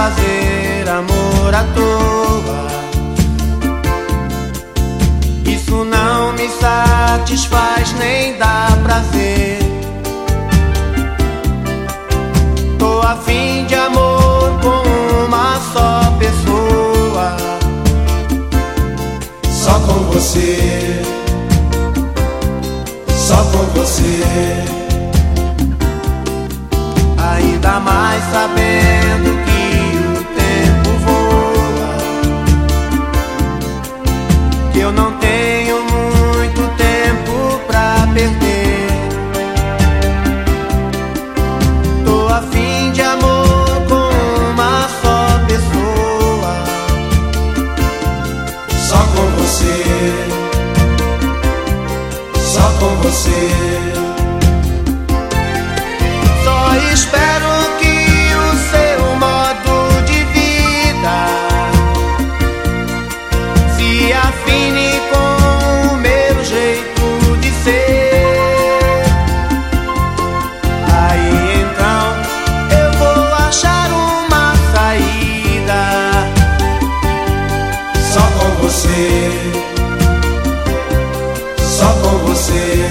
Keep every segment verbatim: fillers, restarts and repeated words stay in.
fazer amor à toa. Isso não me satisfaz nem dá prazer. Tô a fim de amor com uma só pessoa. Só com você, só com você. Ainda mais sabendo que o tempo voa, que eu não tenho muito tempo pra perder. Tô a fim de amor com uma só pessoa. Só com você, só com você. Só espero que o seu modo de vida se afine com o meu jeito de ser. Aí então eu vou achar uma saída. Só com você, só com você.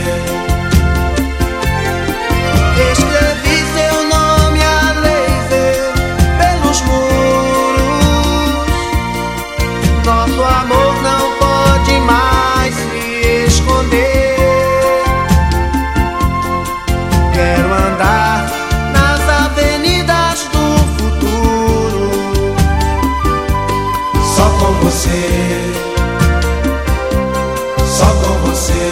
Escrevi seu nome a laser pelos muros. Nosso amor não pode mais se esconder. Quero andar nas avenidas do futuro. Só com você, só com você.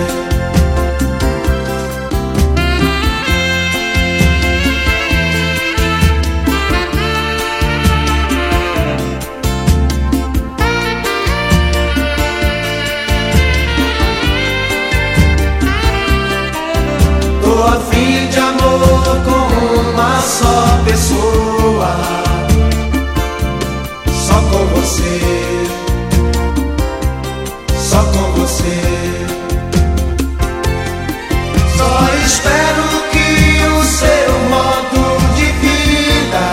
Tô a fim de amor com uma só pessoa. Só com você, só com você. Só espero que o seu modo de vida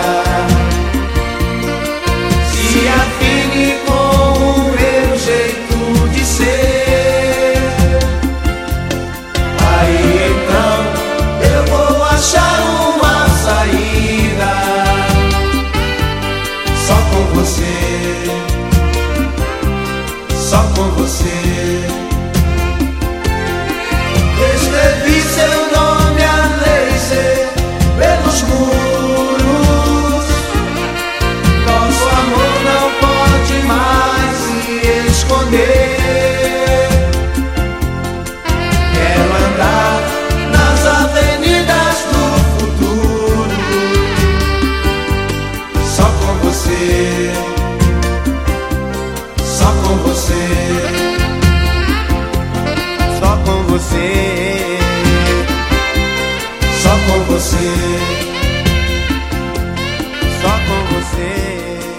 se afine com o meu jeito de ser. Aí então eu vou achar uma saída. Só com você, só com você. Escrevi seu nome a laser pelos muros. Nosso amor não pode mais se esconder. Quero andar nas avenidas do futuro. Só com você, só com você. Só com você, só com você. só com você.